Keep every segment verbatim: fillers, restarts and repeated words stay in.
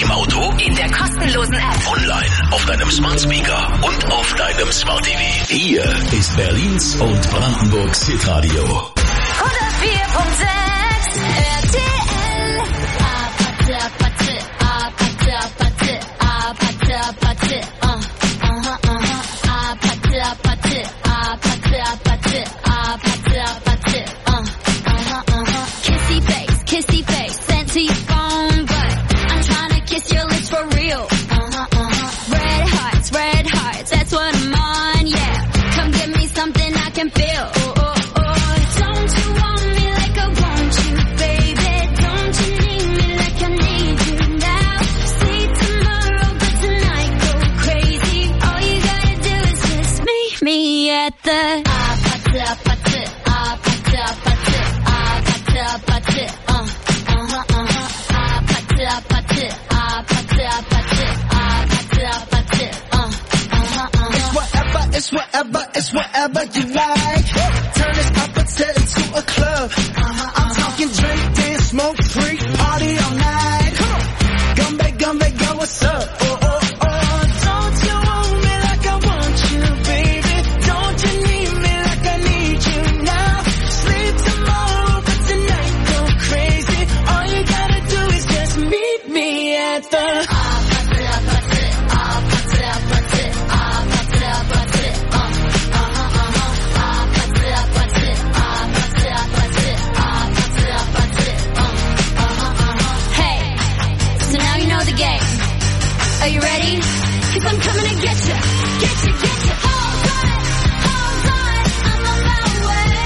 Im Auto, in der kostenlosen App, online, auf deinem Smart Speaker und auf deinem Smart T V. Hier ist Berlins und Brandenburgs Hitradio. hundertvier Komma sechs R T L. Ah, Patte, Patte, ah, Patte, Patte, ah, Patte, Patte, ah, aha, aha, ah, Patte, Patte, ah, Patte, Patte, ah, Patte, Patte, ah, aha, aha. Kissy face, kissy face, sent to your phone, but I'm trying to kiss your lips for real. Uh-huh, uh-huh. Red hearts, red hearts, that's what I'm on, yeah. Come give me something I can feel. Oh, oh, oh. Don't you want me like I want you, baby? Don't you need me like I need you now? See tomorrow, but tonight go crazy. All you gotta do is just meet me at the ah, patte, patte, ah, patte, patte, ah, patte, patte, uh, uh-huh, uh-huh, ah, patte, patte, ah, patte, patte, ah, patte, patte, uh, uh-huh, uh-huh. It's whatever, it's whatever, it's whatever you like. Turn this up until into a club. Uh-huh, I'm talking drink, dance, smoke, free, party all night. Come on, Gumbe, Gumbe, go, what's up? Oh, oh, oh, don't you want me like I want you, baby? Don't you need me like I need you now? Sleep tomorrow, but tonight go crazy. All you gotta do is just meet me at the ah, patte, patte, ah, patte, patte, ah, patte, patte, uh, uh-huh, uh-huh, ah, patte, patte, ah, patte, patte, ah, patte, patte, uh, uh-huh, uh-huh. Hey, so now you know the game. Are you ready? 'Cause I'm coming to get you, get you, get you. Hold on, hold on, I'm on my way.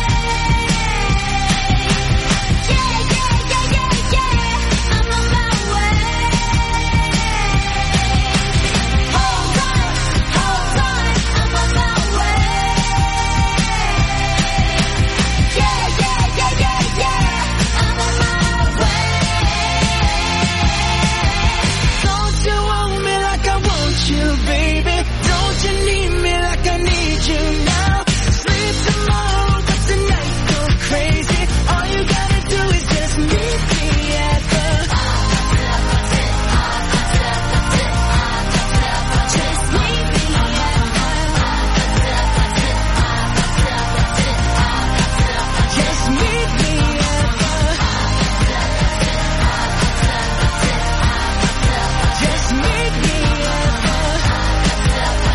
Yeah, yeah, yeah, yeah, yeah, I'm on my way. Hold on, hold on, I'm on my way. Yeah, yeah, yeah, yeah, yeah, I'm on my way. Don't you want me like I want you, baby? Don't you need me like I need you now? Sleep tomorrow, but tonight go crazy. All you gotta do is just meet me at the Just meet me just meet me at the just meet me at the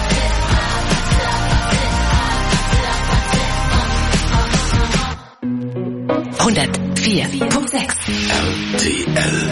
hundertvier Komma sechs R T L.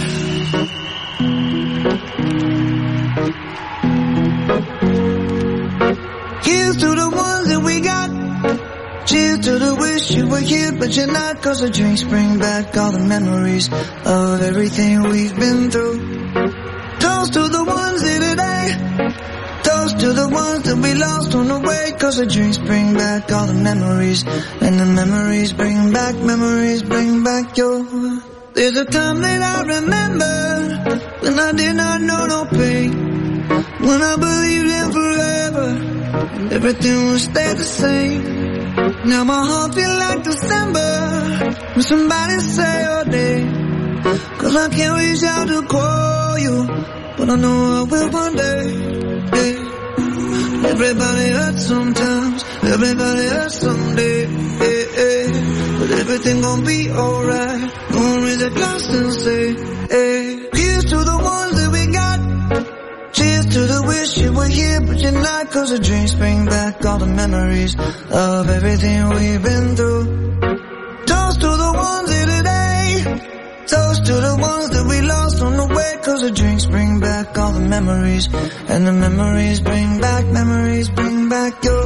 Here's to the ones that we got. Cheers to the wish you were here, but you're not. 'Cause the drinks bring back all the memories of everything we've been through. Toast to the ones here today. Toast to the ones that we lost on the way. 'Cause the drinks bring back all the memories. And the memories bring back, memories bring back your. There's a time that I remember when I did not know no pain. When I believed in forever and everything would stay the same. Now my heart feel like December when somebody say your name. 'Cause I can't reach out to call you, but I know I will one day. Yeah. Everybody hurts sometimes, everybody hurts someday. Yeah, yeah. But everything gon' be alright. Gonna raise a glass and say, hey. Here's to the ones that we got. Cheers to the wish you were here, but you're not. 'Cause the drinks bring back all the memories of everything we've been through. Toast to the ones here today. Toast to the ones that we lost on the way. 'Cause the drinks bring back all the memories. And the memories bring back, memories bring back your.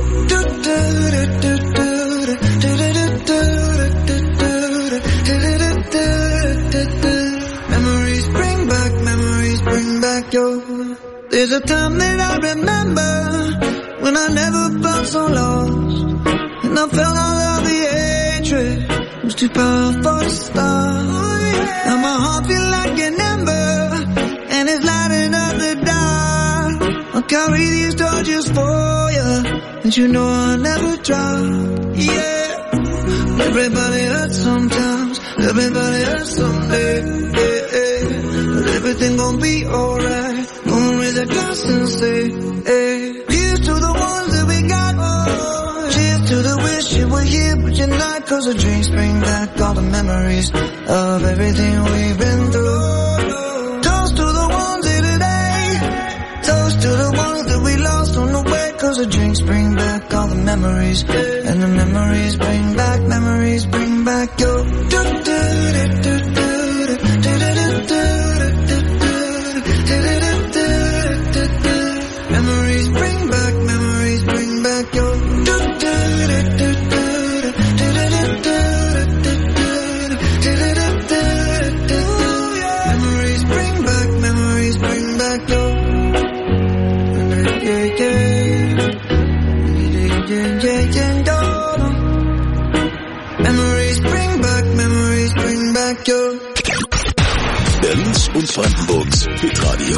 Memories bring back, memories bring back your. There's a time that I remember when I never felt so lost. And I felt all of the hatred. It was too powerful to stop. Now my heart feel like an ember, and it's lighting up the dark. I'll carry these torches for you, and you know I'll never drop. Yeah. Everybody hurts sometimes, everybody hurts someday. Yeah, yeah. But everything gon' be alright. Gonna raise a glass and say, hey, here's to the ones that we got. Oh, cheers to the wish you were here but you're not. Cause the drinks bring back all the memories of everything we've been through. Toast to the ones here today. Toast to the ones that we lost on the way. Cause the drinks bring back all the memories. And the memories bring back, memories bring back your memories bring back, memories bring back your memories bring back, memories bring back your yeah, yeah, yeah, yeah, memories bring back, memories bring back your Berlins und Brandenburgs Hitradio.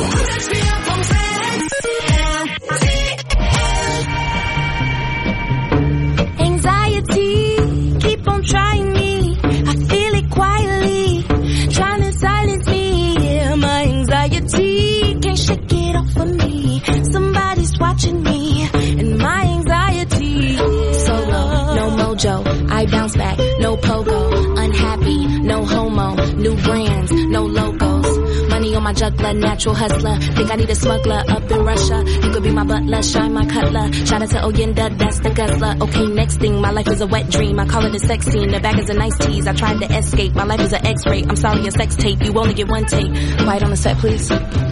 Anxiety, keep on trying me. I feel it quietly, trying to silence me. Yeah, my anxiety can't shake it off of me. Somebody's watching me, and my anxiety. Solo, no mojo, I bounce back, no pogo. Unhappy, no homo, new brands, no logos. Money on my juggler, natural hustler. Think I need a smuggler up in Russia. You could be my butler, shine my cutler. Shout out to Oyenda, that's the guzzler. Okay, next thing, my life is a wet dream. I call it a sex scene, the bag is a nice tease. I tried to escape, my life is an x-ray. I'm sorry, a sex tape, you only get one take. Quiet on the set, please.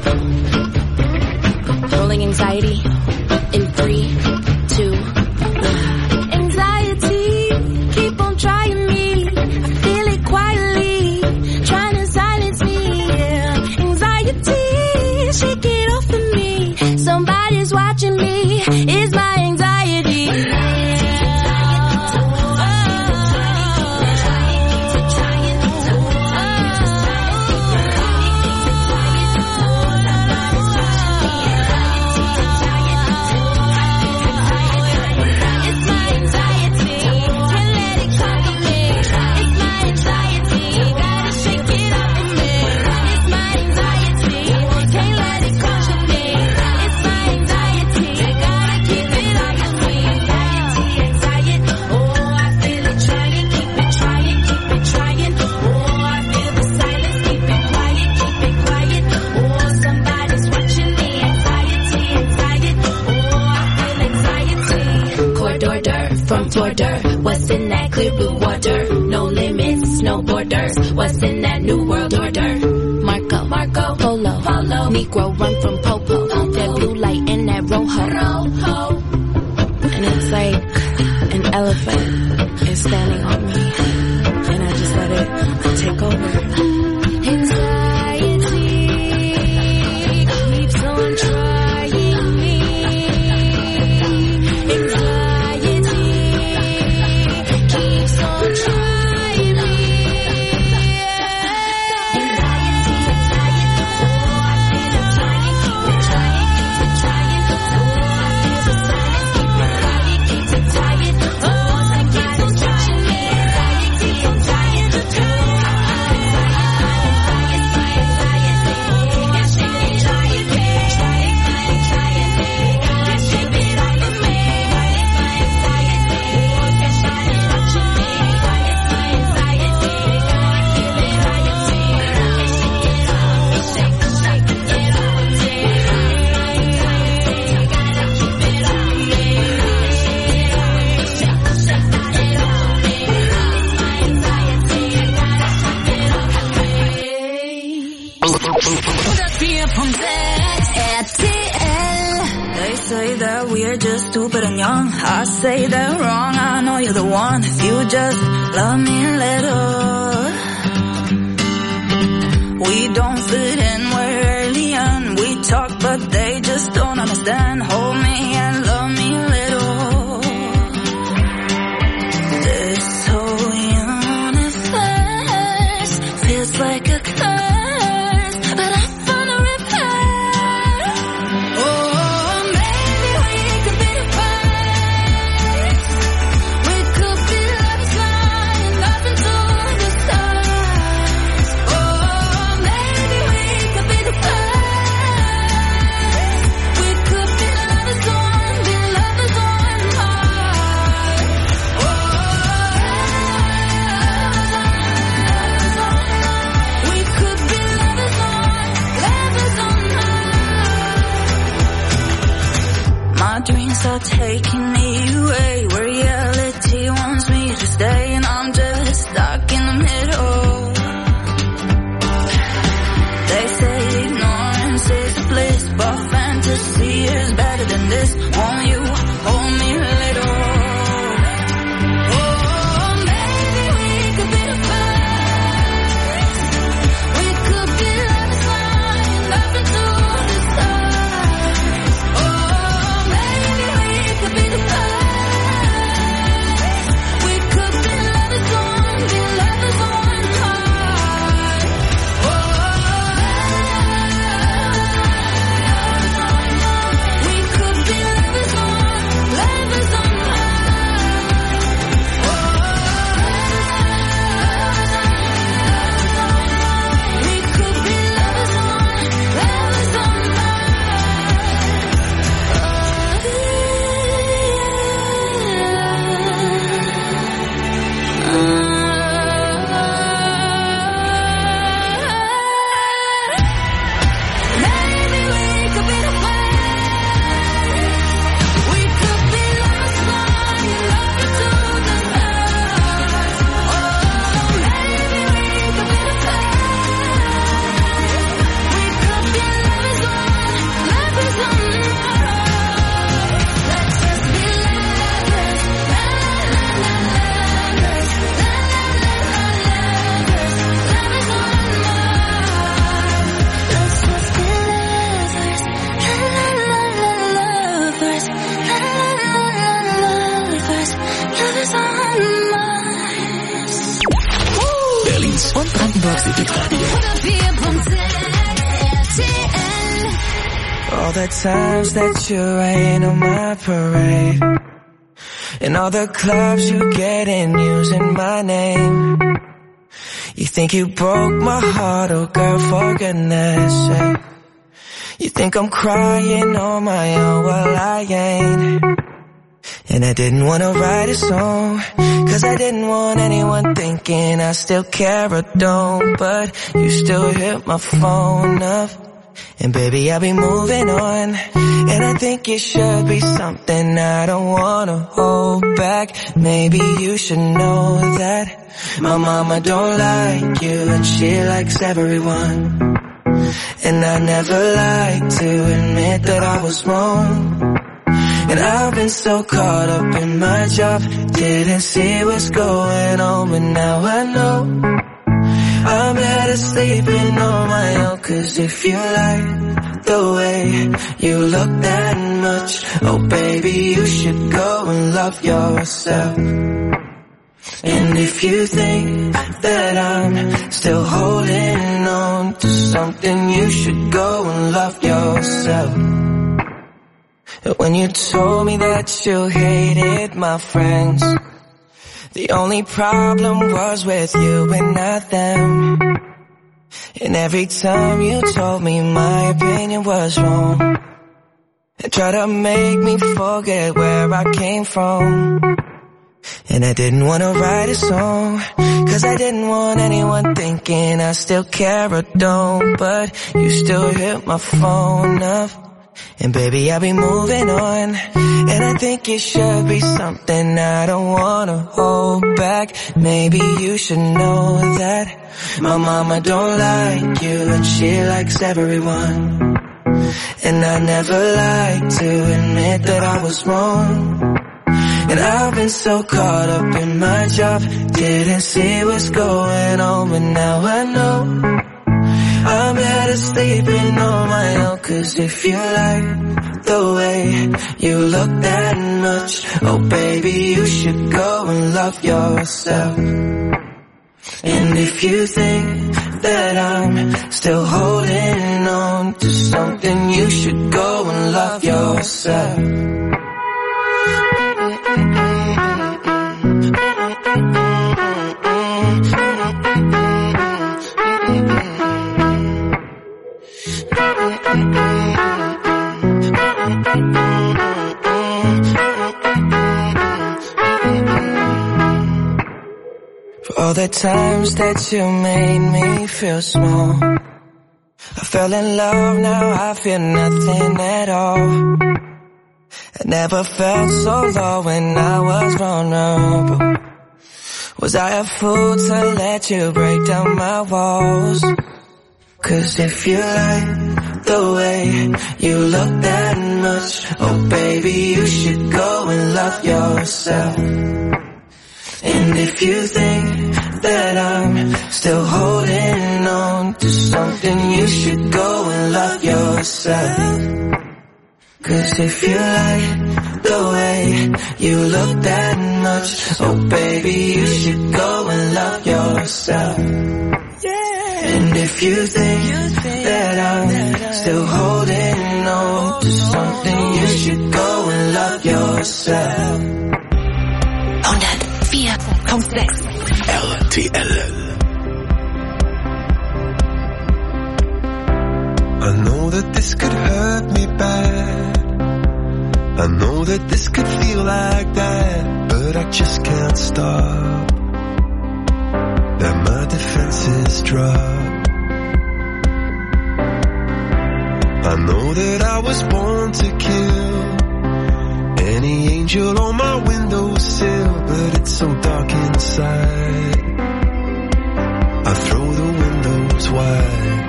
Rolling anxiety in three, two, one. Anxiety, keep on trying me. I feel it quietly, trying to silence me. Yeah. Anxiety, shake it off of me. Somebody's watching me. It's my anxiety. Order. What's in that clear blue water? No limits, no borders. What's in that new world order? Marco, Marco, Polo, Polo. Negro run from Popo. Popo. That blue light in that Rojo. Rojo. And it's like an elephant is standing on me, and I just let it take over. Anxiety keeps on trying me. They say that we're just stupid and young. I say they're wrong. I know you're the one. If you just love me a little. We don't fit in, we're alien. We talk but they just don't understand. Hold me and love me a little. This whole universe feels like a curse, but I found a repair. Oh, maybe we could be the first. We could be lovers flying up into the stars. Oh, maybe we could be the my dreams are taking me away. Where reality wants me to stay, and I'm just stuck in the middle. They say ignorance is bliss, but fantasy is better than this. Won't you hold me a little? All the times that you rain on my parade, and all the clubs you get in using my name. You think you broke my heart, oh girl, for goodness sake. You think I'm crying on my own, well I ain't. And I didn't wanna write a song, cause I didn't want anyone thinking I still care or don't. But you still hit my phone up, and baby I'll be moving on. And I think it should be something I don't wanna hold back. Maybe you should know that my mama don't like you, and she likes everyone. And I never like to admit that I was wrong. And I've been so caught up in my job, didn't see what's going on, but now I know I'm better sleeping on my own. Cause if you like the way you look that much, oh baby, you should go and love yourself. And if you think that I'm still holding on to something, you should go and love yourself. When you told me that you hated my friends, the only problem was with you and not them. And every time you told me my opinion was wrong, and tried to make me forget where I came from. And I didn't wanna write a song, cause I didn't want anyone thinking I still care or don't. But you still hit my phone up, and baby I'll be moving on. And I think it should be something I don't wanna hold back. Maybe you should know that my mama don't like you, and she likes everyone. And I never like to admit that I was wrong. And I've been so caught up in my job, didn't see what's going on, but now I know I'm better sleeping on my own. Cause if you like the way you look that much, oh baby, you should go and love yourself. And if you think that I'm still holding on to something, you should go and love yourself. For all the times that you made me feel small, I fell in love, now I feel nothing at all. Never felt so low when I was vulnerable. Was I a fool to let you break down my walls? Cause if you like the way you look that much, oh baby, you should go and love yourself. And if you think that I'm still holding on to something, you should go and love yourself. Cause if you like the way you look that much, oh baby, you should go and love yourself. And if you think that I'm still holding on to something, you should go and love yourself. hundertvier Komma sechs R T L. I know that this could hurt me bad. I know that this could feel like that, but I just can't stop. That my defenses drop. I know that I was born to kill any angel on my windowsill, but it's so dark inside. I throw the windows wide.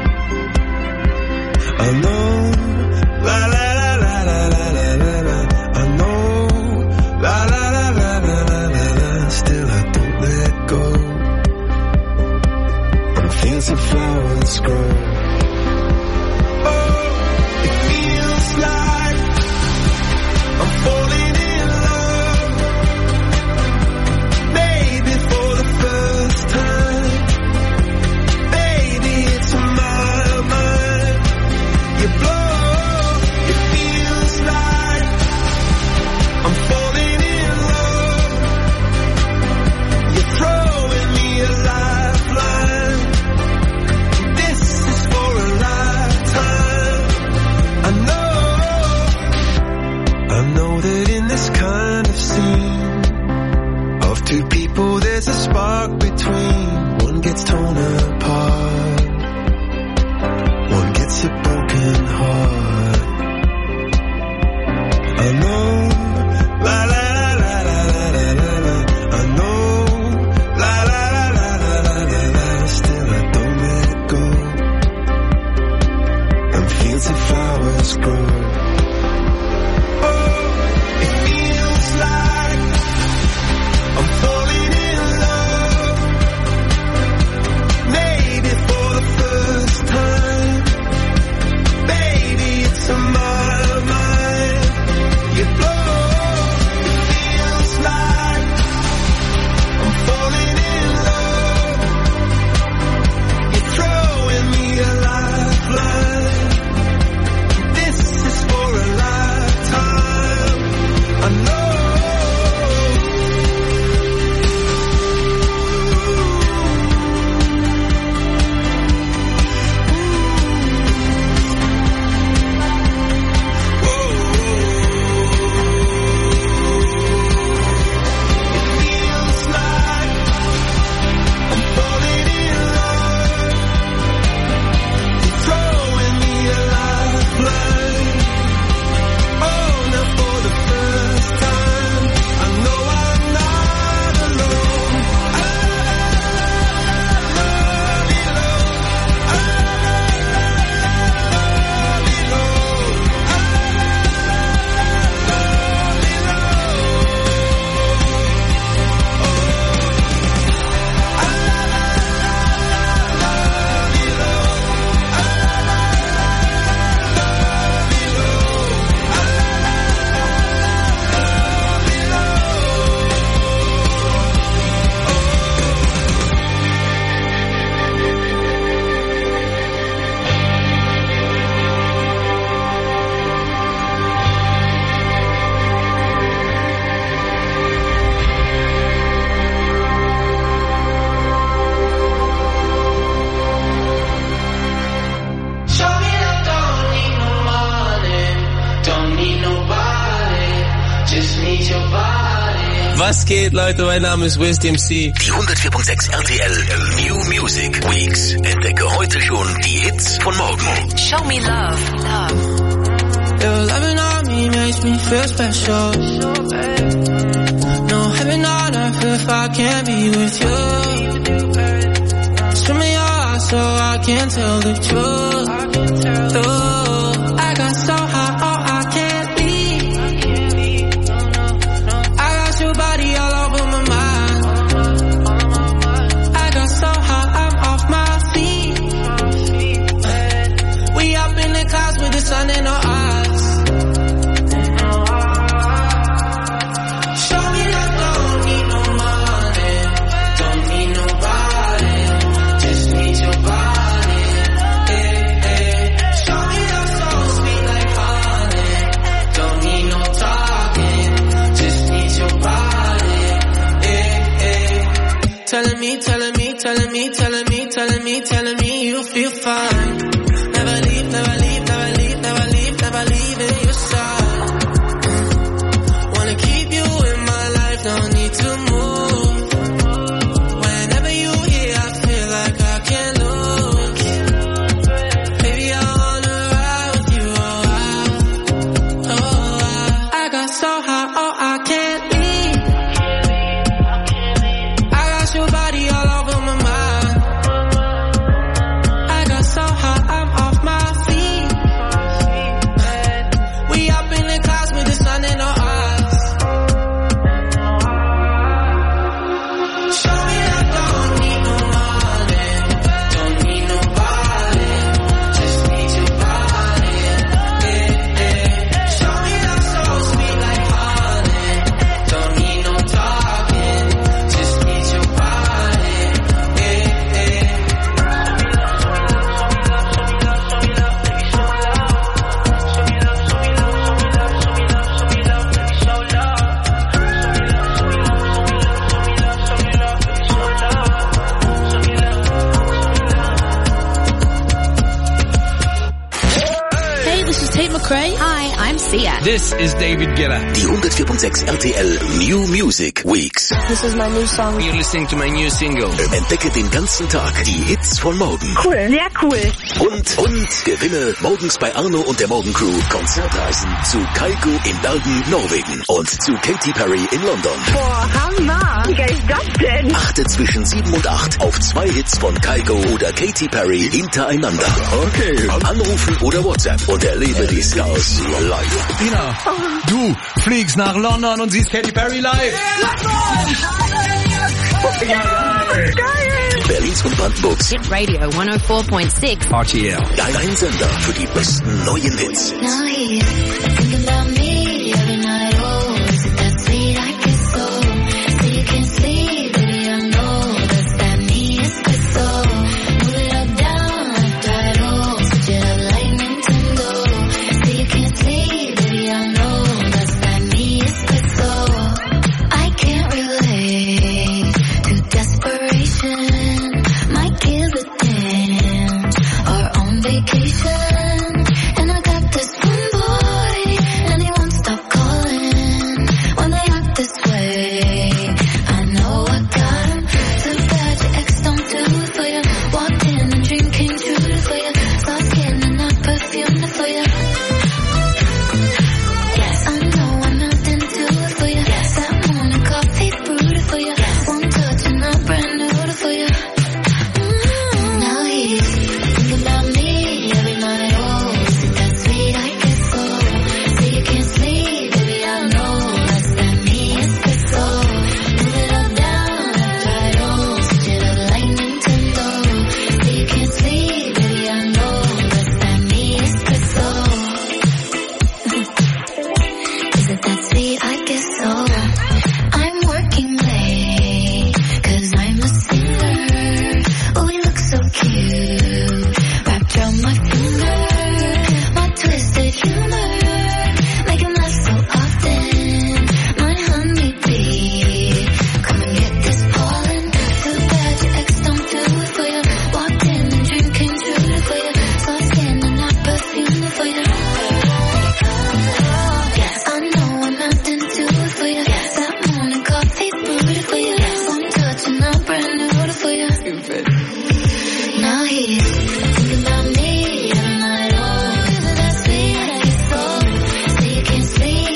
I know, la la la la la la la la la. I know, la la la la la la la la. Still I don't let go. I'm fancy flowers grow. Oh, it feels like I'm falling in love. Maybe for the first time. Baby, it's my mind. You blow, it feels like I'm falling in love. You're throwing me a lifeline. This is for a lifetime. I know, I know that in this kind of scene of two people there's a spark between. One gets torn apart, one gets a broken heart. I know, la la la la la la la la. I know, la la la la la la la la. Still I don't let go. And fields of flowers grow. Oh, it feels like I'm falling in love. Maybe for the first time. Baby, it's on my mind. You blow, it feels like I'm falling in love. You're throwing me a lifeline. This is for a lifetime. I know. Feels like I'm falling in love. You're throwing me a lifeline. Oh, now for the first time, I know I'm not alone. I love you, Lord. I love you, Lord. I love you, Was geht, Leute? Mein Name ist Wiz D M C. Die hundertvier Komma sechs R T L New Music Weeks. Entdecke heute schon die Hits von morgen. Show me love, love. You're loving on me, man. makes me feel special. No heaven on earth if I can't be with you. Swim in your eyes so I can tell the truth. Though I got so high, oh I can't leave. I got your body all over my mind. I got so high, I'm off my feet. We up in the clouds with the sun in our eyes. Telling me, telling me, telling me, telling me, telling me, telling me you feel fine. Never leave, never leave, never leave, never leave, never leave in your side. Wanna keep you in my life, don't need to move. Whenever you here, I feel like I can't lose. Baby, I wanna ride with you, oh I, oh I. I got so high, oh I can't leave. Your body all over my mind. I got so high, I'm off my feet. We up in the clouds with the sun in our eyes. Show me I don't need no money, don't need nobody, just need your body. Yeah, yeah. Show me that so sweet like honey, don't need no talking, just need your body. McRae. Hi, I'm Sia. This is David Guetta. Die hundertvier Komma sechs R T L New Music Weeks. This is my new song. You're listening to my new single. Entdecke den ganzen Tag die Hits von morgen. Cool, sehr cool. Und, und gewinne morgens bei Arno und der Morgencrew Konzertreisen zu Kygo in Bergen, Norwegen und zu Katy Perry in London. Boah, Hammer. Wie geil ist das denn? Achte zwischen sieben und acht auf zwei Hits von Kygo oder Katy Perry hintereinander. Okay. Anrufen oder WhatsApp und erlebe die Stars live. Ina, du fliegst nach London und siehst Katy Perry live. Geil. Berlins und Brandenburgs Hit Radio hundertvier Komma sechs R T L. Dein Sender für die besten neuen Hits. Now he's thinking about me every night. Oh, is it that sweet? I guess so. So you can't sleep, baby. I know that's that me. It's good so. Move it up, down, left, right. Oh, switch it up like Nintendo. So you can't sleep, baby. I know that's that me. It's good so. I can't relate to desperation. Might give a damn. Or on vacation. And I got this one boy, and he won't stop calling when they act this way. I know I got him. Too bad your ex don't do it for you. Walked in and dream came true for you. Soft skin and not perfume for you. Yes, I know I'm nothing to it for you. Yes, that morning coffee brewed for you. One touch and I'm brand new for you. Mm, now he's thinking about me every night. Oh, is it that sweet? I guess so. So you can't sleep, baby. I know that's that me. It's good so. Move it up, down, left, right. Oh, switch it up like Nintendo. So you can't sleep, baby. I know that's that me. It's good so. Is it that sweet? I guess so. I'm working late, cause I'm a singer. Oh, you look so cute, wrapped around my finger. My twisted humor, make him laugh so often. My honeybee, come and get this pollen. Too bad your ex don't do it for you. Walked in and dream came true for you. Soft skin and not perfume for you. Yes, I know I'm nothing to it for you. That morning coffee brewed for you. One touch and I'm brand new for you. Now he's thinking about me every night. Oh, is it that sweet? I guess so. So you can't sleep,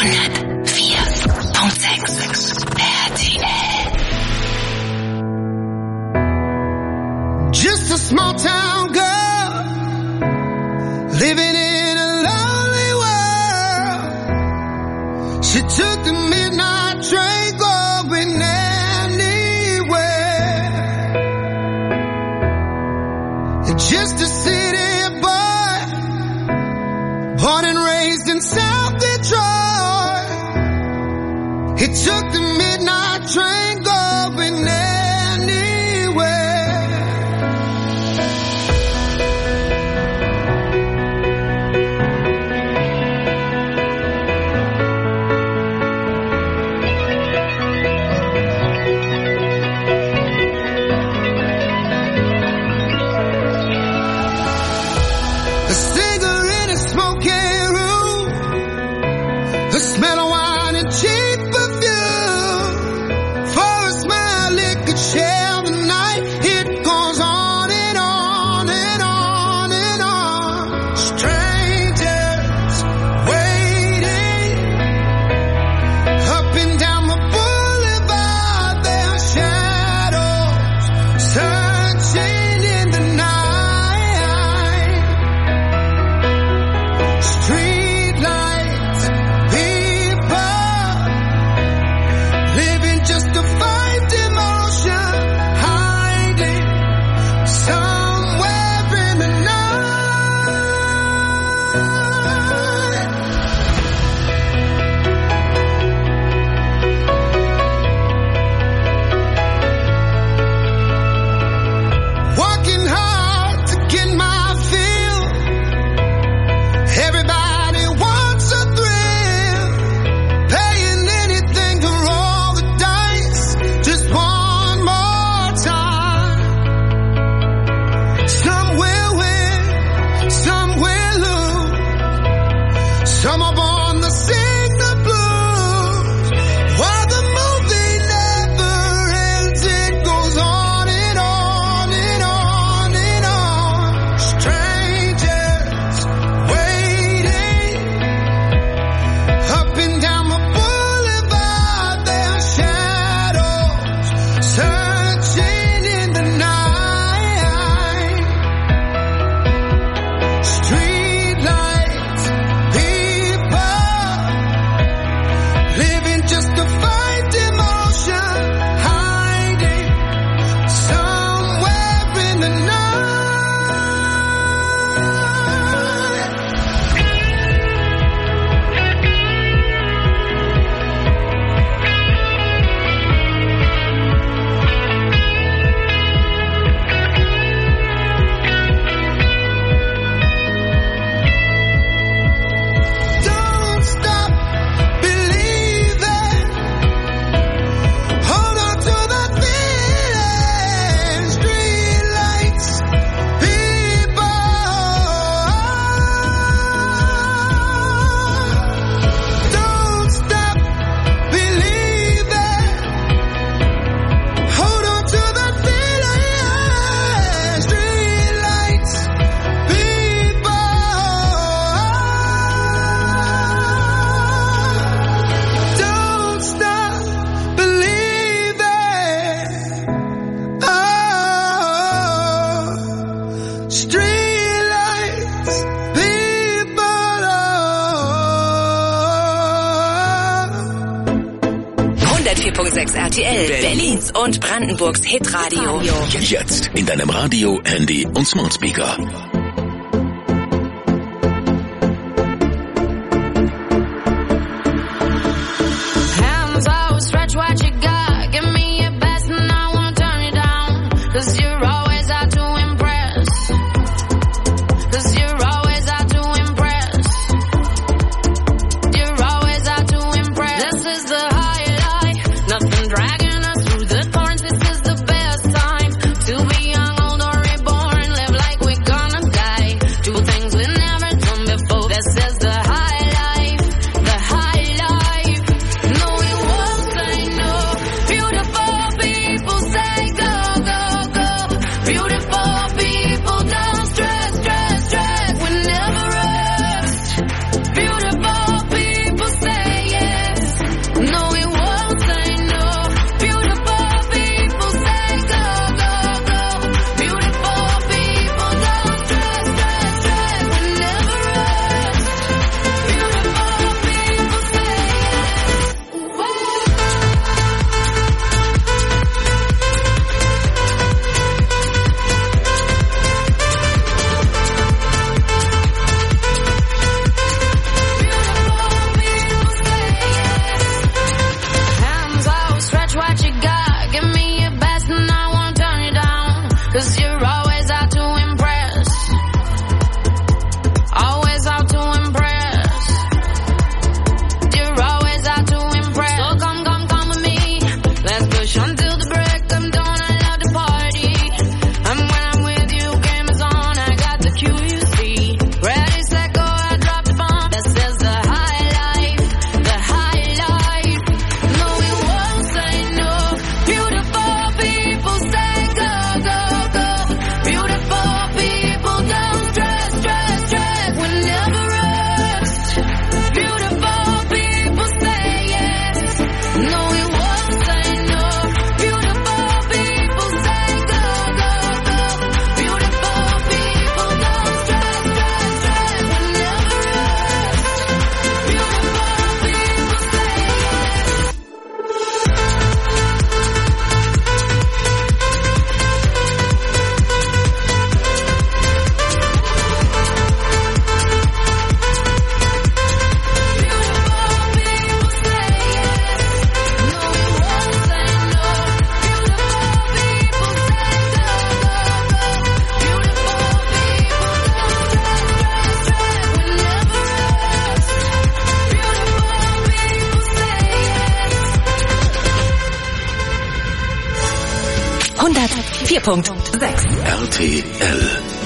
hundertvier Punkt sechs R T L. Just a small town girl living in a lonely world. She took the midnight train going anywhere. Just a city boy, born and raised in South Detroit. He took the midnight train going anywhere. A cigarette, a smoky room, the smell of wine and cheap perfume. For a smile it could share the night. It goes on and on and on and on. Strangers waiting up and down the boulevard. Their shadows searching in the night. Street lights, people living just to find emotion, hiding somewhere in the night. Working hard to get my fill. Everybody wants a thrill, paying anything to roll the dice just one more time. Some will win, some will lose. Some are born to sing the blues. While the movie never ends, it goes on and on and on and on. Strangers waiting up and down the boulevard. Their shadows searching in the night. Street lights, people living just to find emotion, hiding somewhere in the night. Don't stop believing. Hold on to the feeling. Street lights, people. Don't stop believing. Hold on to the feeling. Street lights, people. Don't stop believing. Oh, street lights, people. hundertvier Punkt sechs R T L. Berlins und Brandenburgs Hitradio. Jetzt in deinem Radio, Handy und Smartspeaker. Hands out, stretch what you got. Give me your best and I won't turn it down. Cause you're always out to impress. Cause you're always out to impress. You're always out to impress. This is the highlight. Nothing dragging us through the thorns. This is the best time to be young, old or reborn. Live like we're gonna vier Punkt sechs. R T L.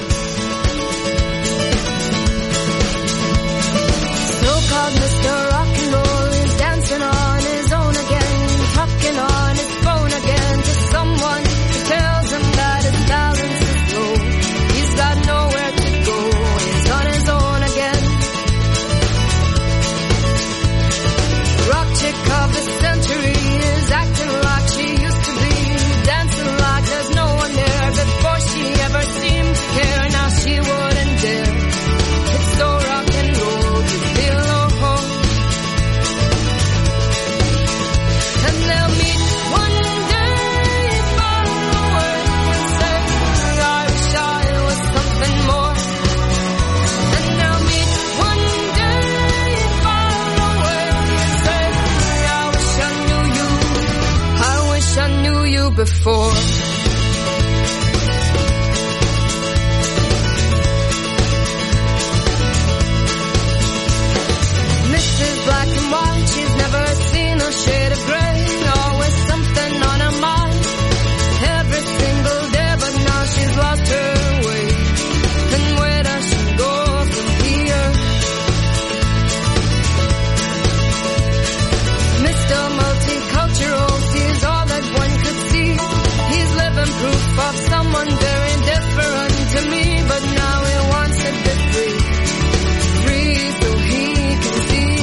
So-called Mister Rock'n'Roll is dancing on his own again, talking on his phone again to someone who tells him that his balance is low. He's got nowhere to go, he's on his own again. Rock chick of the century is acting like she used to be, dancing like there's no one there. Before she ever seemed to care, now she wouldn't dare. It's so rock and roll to feel no home. And they'll meet one day far away and say, I wish I was something more. And they'll meet one day far away and say, I wish I knew you, I wish I knew you before. Missus Black and white, she's never seen a shade of gray. Always something on her mind, every single day, but now she's lost her way. And where does she go from here? Mister Multicultural sees all that one could see. He's living proof of someone very different to me, but now he wants to be free, free so he can see.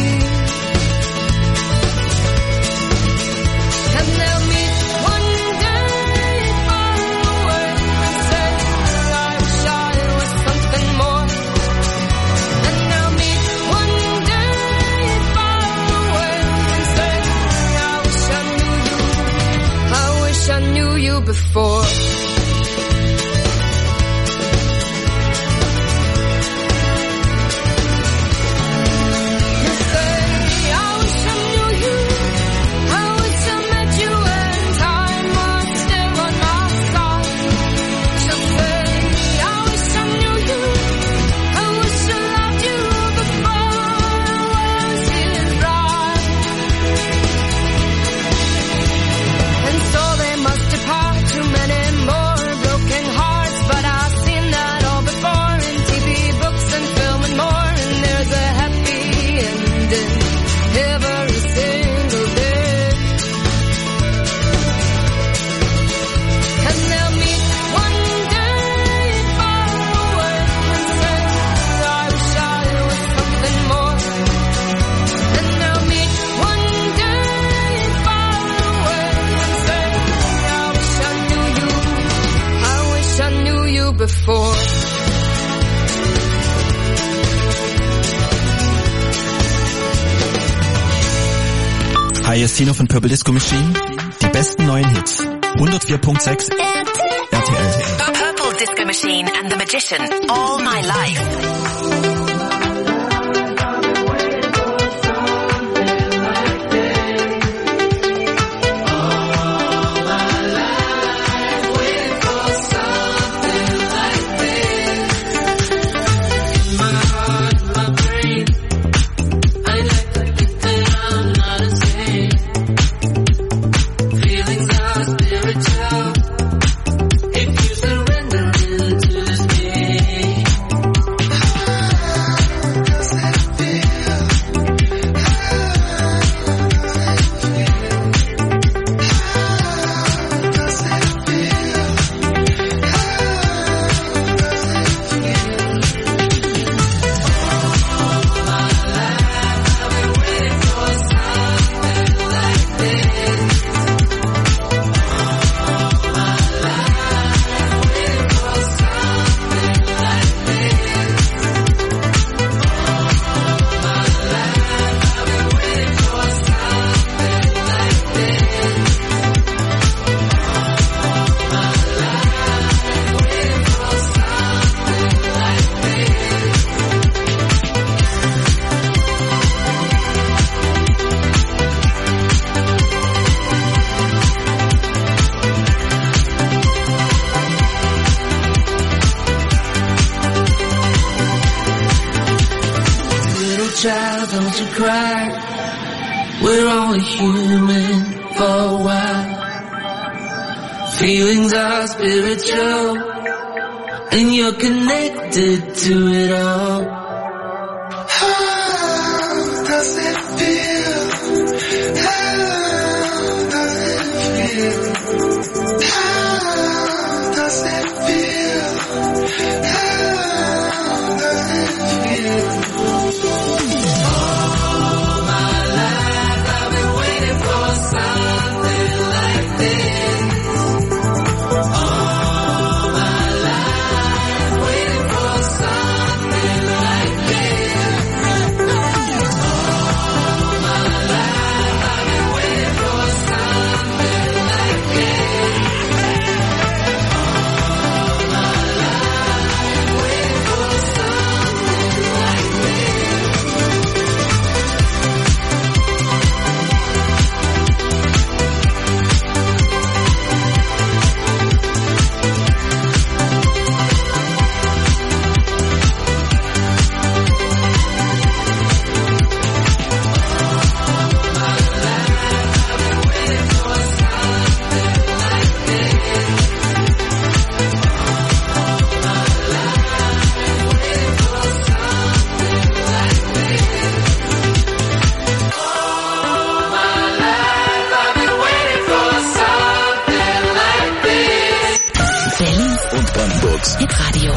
And they'll meet one day far away and say, I wish I was something more. And they'll meet one day far away and say, I wish I knew you, I wish I knew you before. You say, I wish I knew you, I wish I met you when time was still on my side. She'll say, I wish I knew you, I wish I loved you before the world is right. And so they must depart, too many more broken hearts, but I've seen that all before in T V, books and film and more. And there's a happy ending every single day. And they'll meet one day far away and say, I wish I was something more. And they'll meet one day far away and say, I wish I knew you, I wish I knew you before. Hi, hier ist Tino von Purple Disco Machine. Die besten neuen Hits. hundertvier Punkt sechs R T L. Purple Disco Machine and the Magician, All My Life. child, don't you cry. We're only human for a while. feelings are spiritual, and you're connected to it all. How does it feel? How does it feel? How does it feel? How does it feel? All my life I've been waiting for something like this. All my life waiting for something like this. All my life I've been waiting for something like this. All my life waiting for something like this. Berlins und Brandenburgs Hitradio.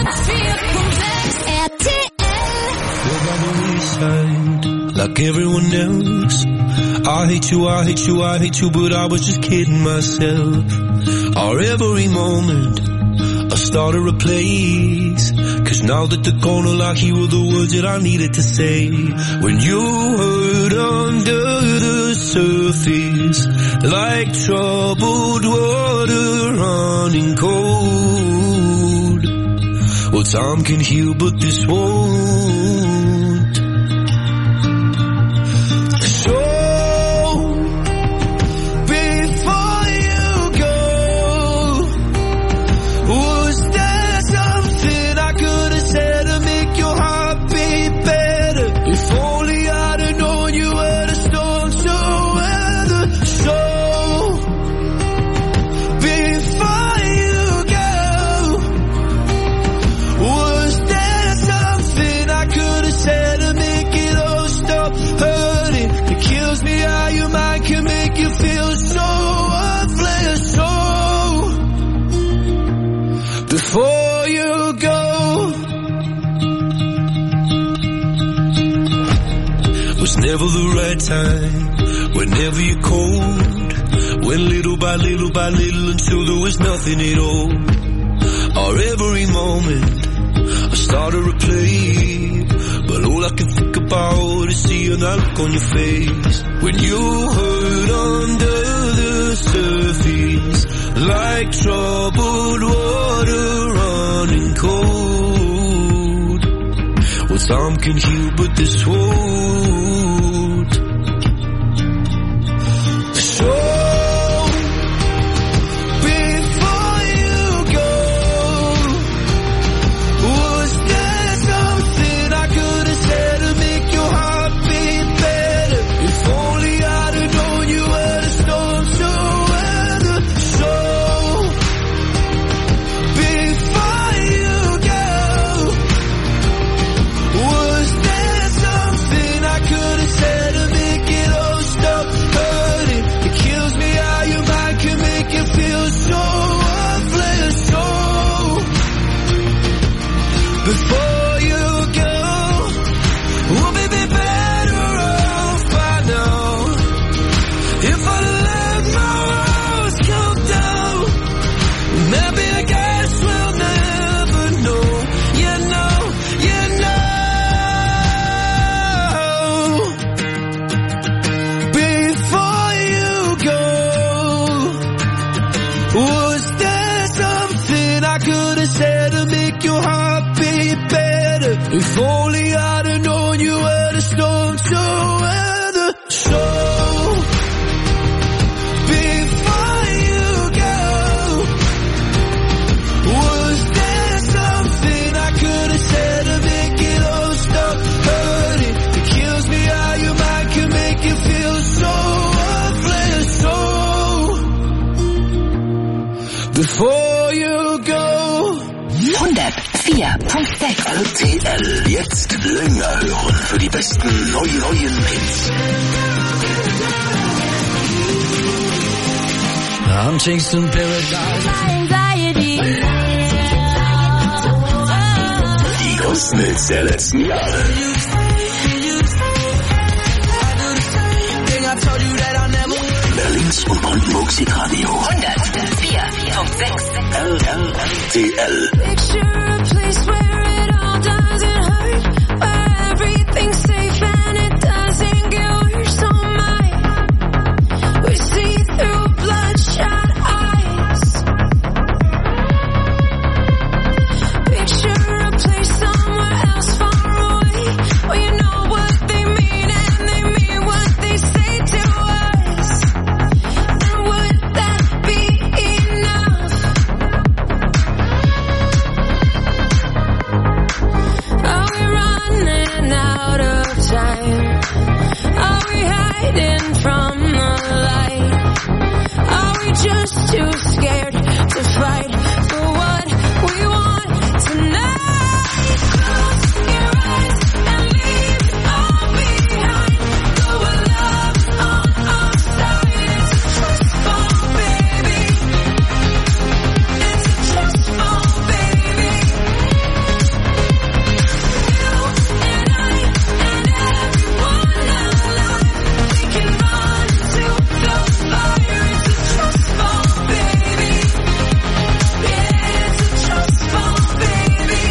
Like everyone else, I hate you, I hate you, I hate you, but I was just kidding myself. Our every moment, I started a place, cause now that they're gone, all I hear were the words that I needed to say. When you hurt under the surface, like troubled water running cold. Well, time can heal, but this won't. Before you go, was never the right time, whenever you're cold, went little by little by little until there was nothing at all. Our every moment, I started to play, but all I can think about is seeing that look on your face. When you hurt under the surface, like troubled water running cold. Well, time can heal, but this won't. So, before you go, was there something I could have said to make your heart beat better? If only I'd have known you were the storm to weather. So, before you go, was there something I could have said to make it all stop hurting? It kills me how your mind can make you feel so worthless. So, before you go, we'll be better off by now. If I let my walls come down, maybe I guess we'll never know. You know, you know. Before you go, was there something I could have said to make your heart beat better? If only I'd have known you were the storm to weather. So, before you go, was there something I could have said to make it all stop hurting? It kills me how your mind can make you feel so worthless. So, vier Punkt sechs R T L. Jetzt länger hören für die besten neuen, neuen Hits. I'm chasing paradise. Die größten Hits der letzten Jahre. Berlins und Brandenburgs Hitradio. hundertvier Punkt sechs R T L. Picture a place where it all doesn't hurt, where everything's safe and it doesn't get worse. Oh my, we see through bloodshot eyes. Picture a place somewhere else far away, where you know what they mean and they mean what they say to us. And would that be enough? Are we running out of time? Are we hiding from the light? Are we just too scared to fight for what we want tonight? Close your eyes and leave it all behind. Go where love's on our side. It's a trust fall, baby. It's a trust fall, baby. You and I and everyone alive, we can run to the fire. It's a trust fall, baby. Yeah, it's a trust fall, baby.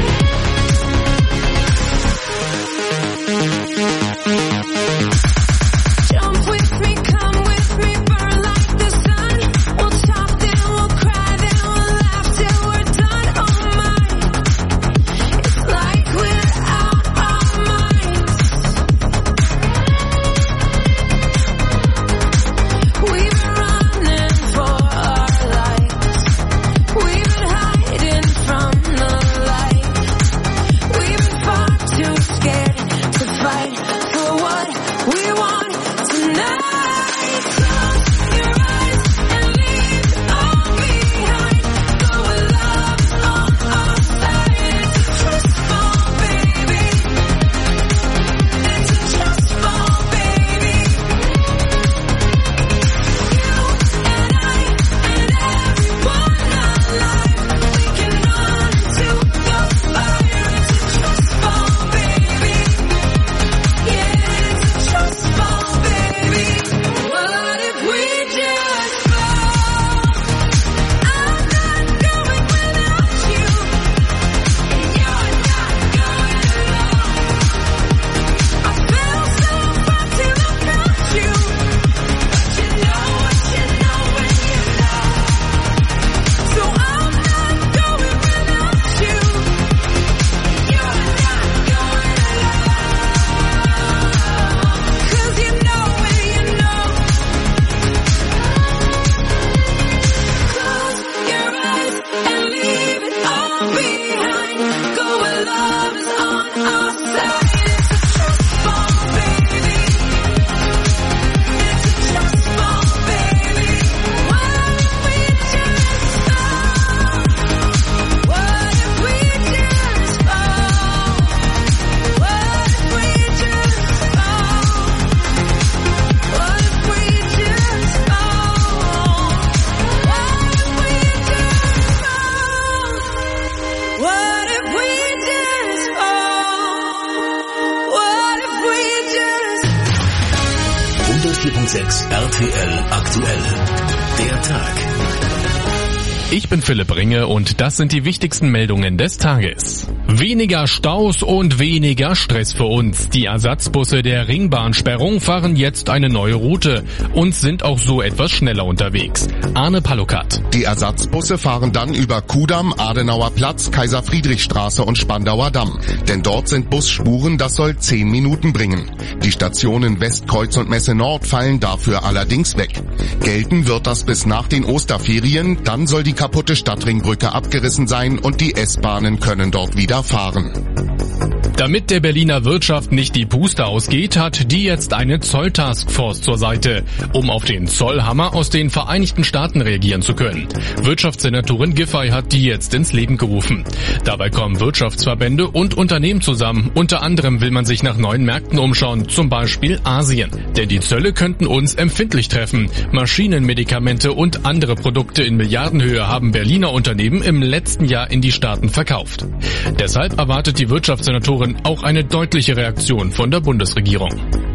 Jump with me, come with me, burn like the sun. We'll talk, then we'll cry, then we'll laugh till we're done. Oh my, it's like we're out our minds. We've been running for our lives. We've been hiding from the light. We've been far too scared to fight for what we want tonight. Close your eyes and leave it all behind. Go where love's on our side. It's a trust fall, baby. It's a trust fall, baby. You and I and everyone alive, we can run to the fire. It's a trust fall, baby. Yeah, it's a trust fall, baby. What if we just fall? I'm not going without you, and you're not going alone. I feel so far till I found you, but you know what you know when you know. So I'm not going without you, and you're not going alone. 'Cause you know when you know. Close your eyes and leave it all behind. Go where love is on our side. It's a trust fall, baby. It's a trust fall, baby. What if we just fall? What if we just fall? What if we just fall? What if we just fall? What if we just fall? What if we just hundertvier Punkt sechs R T L aktuell. Der Tag. Ich bin Philipp Ringe und das sind die wichtigsten Meldungen des Tages. Weniger Staus und weniger Stress für uns. Die Ersatzbusse der Ringbahnsperrung fahren jetzt eine neue Route und sind auch so etwas schneller unterwegs. Arne Palukat. Die Ersatzbusse fahren dann über Kudamm, Adenauer Platz, Kaiser-Friedrich-Straße und Spandauer Damm. Denn dort sind Busspuren, das soll zehn Minuten bringen. Die Stationen Westkreuz und Messe Nord fallen dafür allerdings weg. Gelten wird das bis nach den Osterferien, dann soll die kaputte Stadtringbrücke abgerissen sein und die S-Bahnen können dort wieder fahren. Damit der Berliner Wirtschaft nicht die Puste ausgeht, hat die jetzt eine Zolltaskforce zur Seite, um auf den Zollhammer aus den Vereinigten Staaten reagieren zu können. Wirtschaftssenatorin Giffey hat die jetzt ins Leben gerufen. Dabei kommen Wirtschaftsverbände und Unternehmen zusammen. Unter anderem will man sich nach neuen Märkten umschauen, zum Beispiel Asien. Denn die Zölle könnten uns empfindlich treffen. Maschinen, Medikamente und andere Produkte in Milliardenhöhe haben Berliner Unternehmen im letzten Jahr in die Staaten verkauft. Deshalb erwartet die Wirtschaftssenatorin auch eine deutliche Reaktion von der Bundesregierung.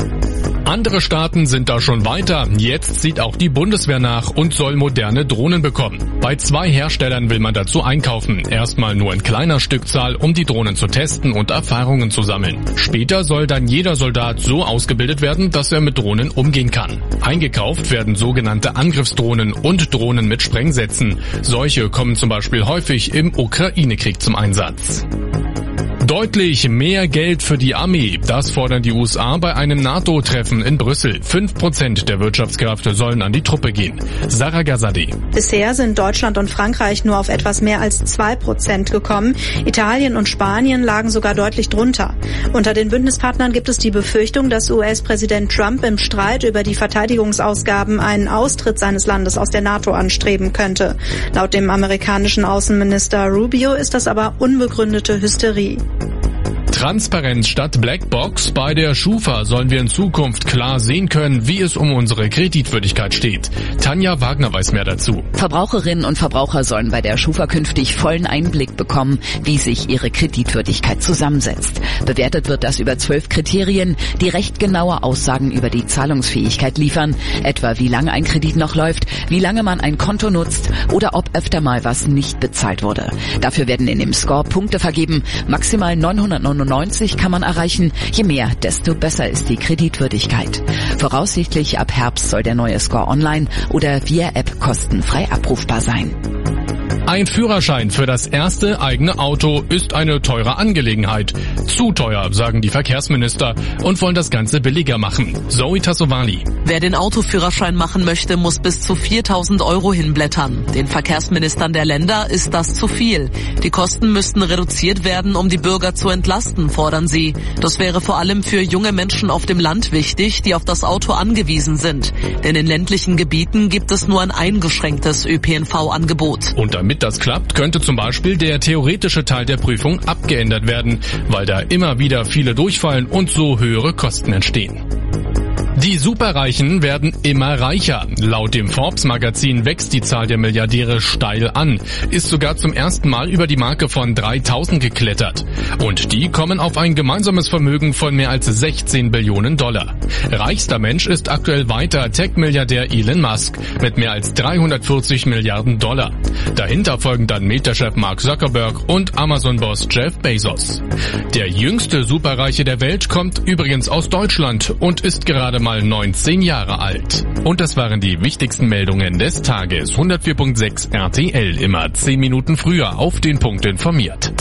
Andere Staaten sind da schon weiter. Jetzt sieht auch die Bundeswehr nach und soll moderne Drohnen bekommen. Bei zwei Herstellern will man dazu einkaufen. Erstmal nur in kleiner Stückzahl, um die Drohnen zu testen und Erfahrungen zu sammeln. Später soll dann jeder Soldat so ausgebildet werden, dass er mit Drohnen umgehen kann. Eingekauft werden sogenannte Angriffsdrohnen und Drohnen mit Sprengsätzen. Solche kommen zum Beispiel häufig im Ukraine-Krieg zum Einsatz. Deutlich mehr Geld für die Armee. Das fordern die U S A bei einem NATO-Treffen in Brüssel. Fünf Prozent der Wirtschaftskräfte sollen an die Truppe gehen. Sarah Gazadeh. Bisher sind Deutschland und Frankreich nur auf etwas mehr als zwei Prozent gekommen. Italien und Spanien lagen sogar deutlich drunter. Unter den Bündnispartnern gibt es die Befürchtung, dass U S-Präsident Trump im Streit über die Verteidigungsausgaben einen Austritt seines Landes aus der NATO anstreben könnte. Laut dem amerikanischen Außenminister Rubio ist das aber unbegründete Hysterie. Transparenz statt Blackbox. Bei der Schufa sollen wir in Zukunft klar sehen können, wie es um unsere Kreditwürdigkeit steht. Tanja Wagner weiß mehr dazu. Verbraucherinnen und Verbraucher sollen bei der Schufa künftig vollen Einblick bekommen, wie sich ihre Kreditwürdigkeit zusammensetzt. Bewertet wird das über zwölf Kriterien, die recht genaue Aussagen über die Zahlungsfähigkeit liefern, etwa wie lange ein Kredit noch läuft, wie lange man ein Konto nutzt oder ob öfter mal was nicht bezahlt wurde. Dafür werden in dem Score Punkte vergeben, maximal neunhundertneunundneunzig kann man erreichen. Je mehr, desto besser ist die Kreditwürdigkeit. Voraussichtlich ab Herbst soll der neue Score online oder via App kostenfrei abrufbar sein. Ein Führerschein für das erste eigene Auto ist eine teure Angelegenheit. Zu teuer, sagen die Verkehrsminister und wollen das Ganze billiger machen. Zoe Tassovali. Wer den Autoführerschein machen möchte, muss bis zu viertausend Euro hinblättern. Den Verkehrsministern der Länder ist das zu viel. Die Kosten müssten reduziert werden, um die Bürger zu entlasten, fordern sie. Das wäre vor allem für junge Menschen auf dem Land wichtig, die auf das Auto angewiesen sind. Denn in ländlichen Gebieten gibt es nur ein eingeschränktes Ö P N V-Angebot. Und damit das klappt, könnte zum Beispiel der theoretische Teil der Prüfung abgeändert werden, weil da immer wieder viele durchfallen und so höhere Kosten entstehen. Die Superreichen werden immer reicher. Laut dem Forbes-Magazin wächst die Zahl der Milliardäre steil an, ist sogar zum ersten Mal über die Marke von dreitausend geklettert. Und die kommen auf ein gemeinsames Vermögen von mehr als sechzehn Billionen Dollar. Reichster Mensch ist aktuell weiter Tech-Milliardär Elon Musk mit mehr als dreihundertvierzig Milliarden Dollar. Dahinter folgen dann Meta-Chef Mark Zuckerberg und Amazon-Boss Jeff Bezos. Der jüngste Superreiche der Welt kommt übrigens aus Deutschland und ist gerade mal neunzehn Jahre alt. Und das waren die wichtigsten Meldungen des Tages. hundertvier Komma sechs R T L, immer zehn Minuten früher auf den Punkt informiert.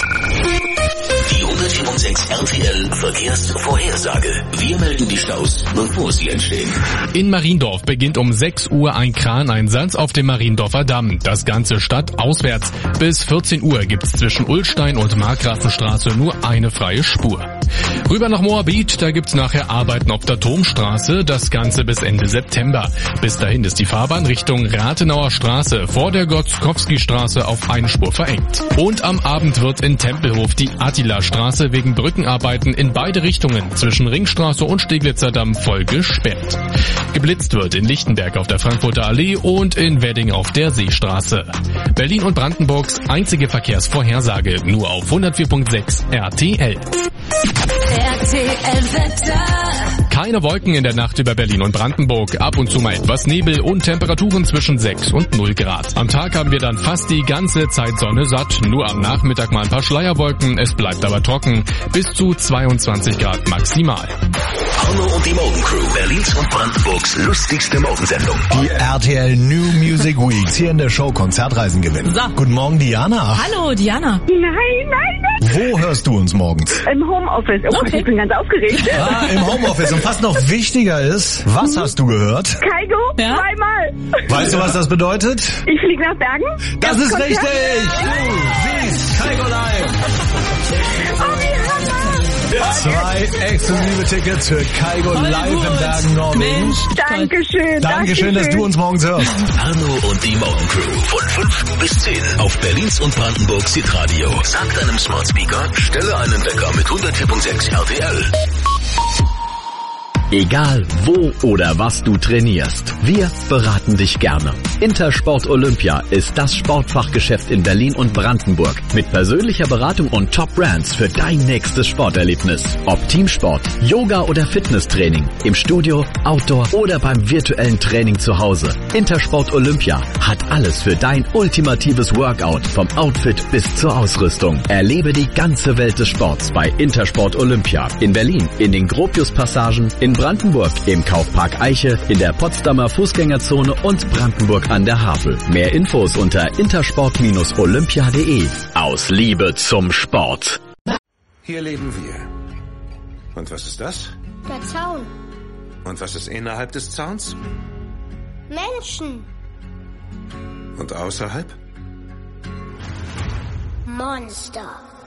Die hundertvier Komma sechs R T L Verkehrsvorhersage. Wir melden die Staus, bevor sie entstehen. In Mariendorf beginnt um sechs Uhr ein Kraneinsatz auf dem Mariendorfer Damm. Das Ganze stadtauswärts. Bis vierzehn Uhr gibt's zwischen Ullstein und Markgrafenstraße nur eine freie Spur. Rüber nach Moabit, da gibt's nachher Arbeiten auf der Turmstraße, das Ganze bis Ende September. Bis dahin ist die Fahrbahn Richtung Rathenauer Straße vor der Gotzkowski-Straße auf eine Spur verengt. Und am Abend wird in Tempelhof die Attila-Straße wegen Brückenarbeiten in beide Richtungen zwischen Ringstraße und Steglitzer Damm voll gesperrt. Geblitzt wird in Lichtenberg auf der Frankfurter Allee und in Wedding auf der Seestraße. Berlin und Brandenburgs einzige Verkehrsvorhersage nur auf hundertvier Komma sechs R T L. R T L-Wetter. Keine Wolken in der Nacht über Berlin und Brandenburg, ab und zu mal etwas Nebel und Temperaturen zwischen sechs und null Grad. Am Tag haben wir dann fast die ganze Zeit Sonne satt, nur am Nachmittag mal ein paar Schleierwolken, es bleibt aber trocken, bis zu zweiundzwanzig Grad maximal. Arno und die Morgencrew, Berlins und Brandenburgs lustigste Morgensendung. Die R T L New Music Weeks hier in der Show Konzertreisen gewinnen. So. Guten Morgen, Diana. Hallo, Diana. Nein, nein, nein. Wo hörst du uns morgens? Im Homeoffice. Oh, okay. Ich bin ganz aufgeregt. Ah, im Homeoffice. Und was noch wichtiger ist, was hast du gehört? Kaigo, ja? Zweimal. Weißt du, was das bedeutet? Ich fliege nach Bergen. Das, das ist Konzert. Richtig. Du siehst Kaigo live. Oh, wie Hammer. Zwei exklusive Tickets für Kaigo live in Bergen-Norwegen. Dankeschön. Dankeschön, dass du uns morgens hörst. Arno und die Morgen Crew von fünf bis zehn auf Berlins und Brandenburgs Hitradio. Sag deinem Smart Speaker, stelle einen Wecker mit hundertvier Komma sechs R T L. Egal wo oder was du trainierst, wir beraten dich gerne. Intersport Olympia ist das Sportfachgeschäft in Berlin und Brandenburg mit persönlicher Beratung und Top-Brands für dein nächstes Sporterlebnis. Ob Teamsport, Yoga oder Fitnesstraining, im Studio, Outdoor oder beim virtuellen Training zu Hause. Intersport Olympia hat alles für dein ultimatives Workout, vom Outfit bis zur Ausrüstung. Erlebe die ganze Welt des Sports bei Intersport Olympia in Berlin, in den Gropius-Passagen, in Brandenburg, im Kaufpark Eiche, in der Potsdamer Fußgängerzone und Brandenburg an der Havel. Mehr Infos unter intersport olympia punkt de. Aus Liebe zum Sport. Hier leben wir. Und was ist das? Der Zaun. Und was ist innerhalb des Zauns? Menschen. Und außerhalb? Monster.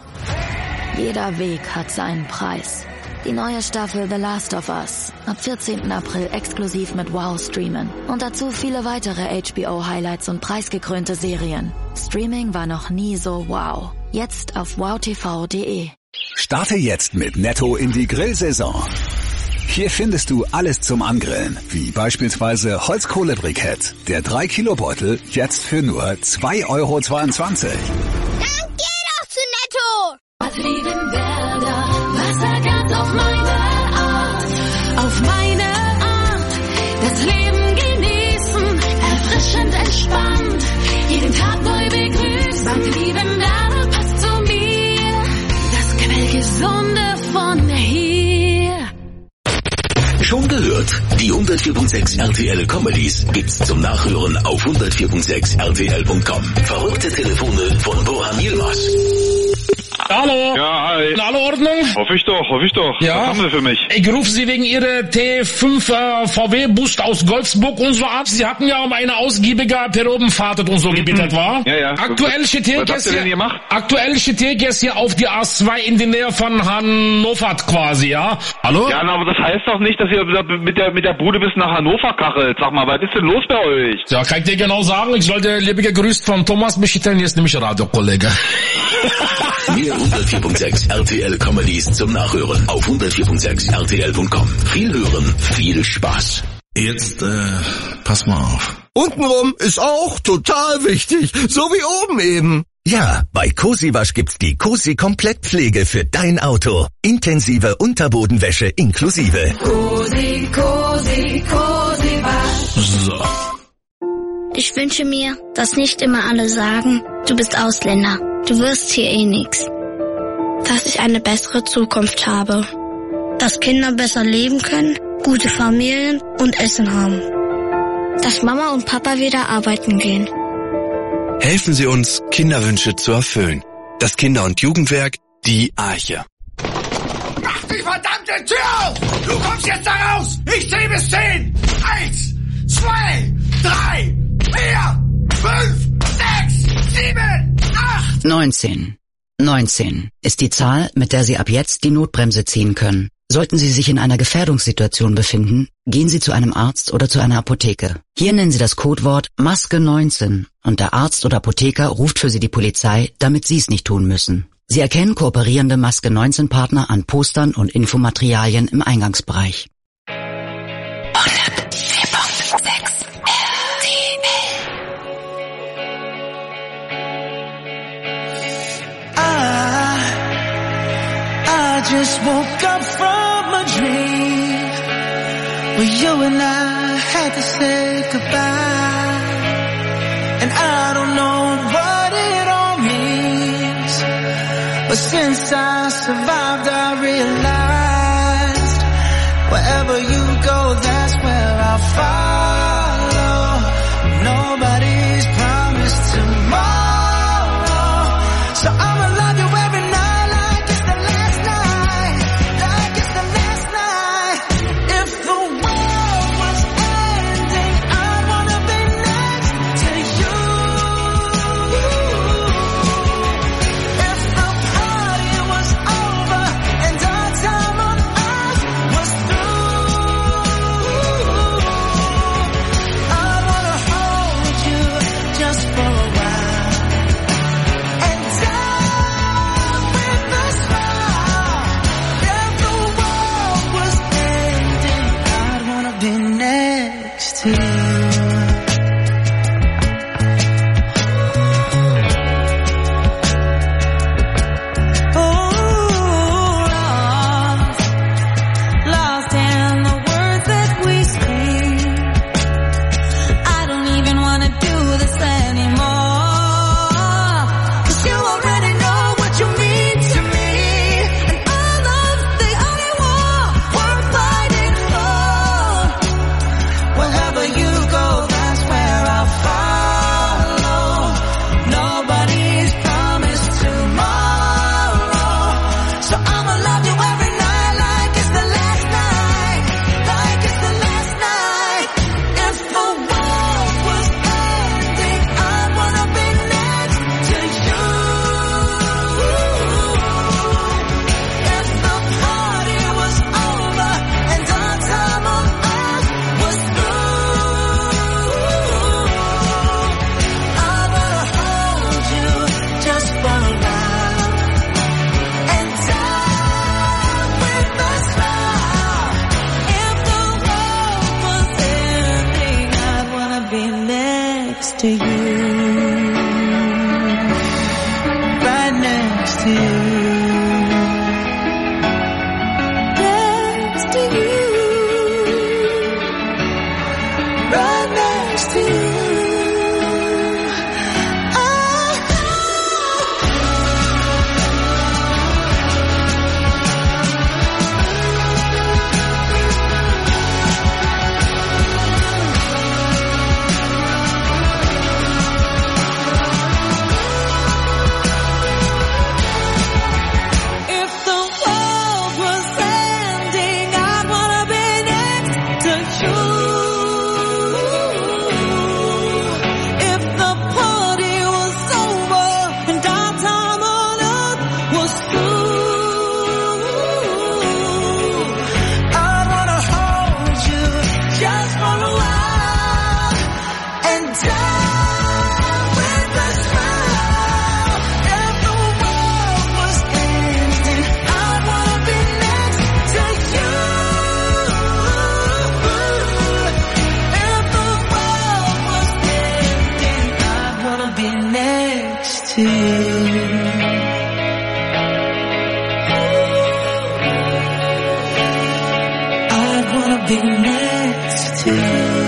Jeder Weg hat seinen Preis. Die neue Staffel The Last of Us. Ab vierzehnten April exklusiv mit Wow streamen. Und dazu viele weitere H B O-Highlights und preisgekrönte Serien. Streaming war noch nie so wow. Jetzt auf wow t v punkt de. Starte jetzt mit Netto in die Grillsaison. Hier findest du alles zum Angrillen, wie beispielsweise Holzkohlebrikett. Der drei Kilo Beutel jetzt für nur zwei Euro zweiundzwanzig. Dann geh doch zu Netto! Friedenberger, Wassergart auf meine Art, auf meine Art. Das Leben genießen, erfrischend entspannt. Jeden Tag neu begrüßen. Bad Liebenberger passt zu mir. Das Quellgesunde von hier. Schon gehört? Die hundertvier Komma sechs R T L Comedies gibt's zum Nachhören auf hundertvier Komma sechs R T L Punkt com. Verrückte Telefone von Bohan Yilmaz. Hallo. Ja, hi. In aller Ordnung? Hoffe ich doch, hoffe ich doch. Ja. Was haben Sie für mich? Ich rufe Sie wegen Ihrer T fünf äh, V W-Boost aus Golfsburg und so ab. Sie hatten ja um eine ausgiebige Probenfahrt und so gebeten, mhm. war? Ja, ja. Aktuell steht hier, Was habt ihr denn gemacht? Aktuell steht hier jetzt hier auf die A zwei in der Nähe von Hannover quasi, ja? Hallo? Ja, aber das heißt doch nicht, dass ihr mit der, mit der Bude bis nach Hannover kachelt. Sag mal, was ist denn los bei euch? Ja, kann ich dir genau sagen. Ich sollte liebe gegrüßt von Thomas beschicken, jetzt nämlich Radiokollege. Mehr hundertvier Komma sechs R T L Comedies zum Nachhören auf hundertvier Komma sechs R T L Punkt com. Viel hören, viel Spaß. Jetzt, äh, pass mal auf. Untenrum ist auch total wichtig, so wie oben eben. Ja, bei Cosi Wasch gibt's die Cosi Komplettpflege für dein Auto. Intensive Unterbodenwäsche inklusive. Cosi, Cosi, Cosi Wasch. So. Ich wünsche mir, dass nicht immer alle sagen, du bist Ausländer, du wirst hier eh nix. Dass ich eine bessere Zukunft habe. Dass Kinder besser leben können, gute Familien und Essen haben. Dass Mama und Papa wieder arbeiten gehen. Helfen Sie uns, Kinderwünsche zu erfüllen. Das Kinder- und Jugendwerk, die Arche. Mach die verdammte Tür auf! Du kommst jetzt da raus! Ich zähl bis zehn! Eins, zwei, drei, vier, fünf, sechs, sieben, acht! neunzehn. neunzehn ist die Zahl, mit der Sie ab jetzt die Notbremse ziehen können. Sollten Sie sich in einer Gefährdungssituation befinden, gehen Sie zu einem Arzt oder zu einer Apotheke. Hier nennen Sie das Codewort Maske neunzehn und der Arzt oder Apotheker ruft für Sie die Polizei, damit Sie es nicht tun müssen. Sie erkennen kooperierende Maske neunzehn Partner an Postern und Infomaterialien im Eingangsbereich. hundertvier Komma sechs R T I, I just woke up from a dream where you and I had to say goodbye. And I don't know what it all means, but since I survived I realized wherever you go, that's where I'll follow. Nobody's promised tomorrow, so I'ma love you every night like it's the last night, like it's the last night. If the world was ending, I wanna be next to you. If the party was over and our to you. To you, right next to you, next to you, right next to you. To you. I wanna be next to you.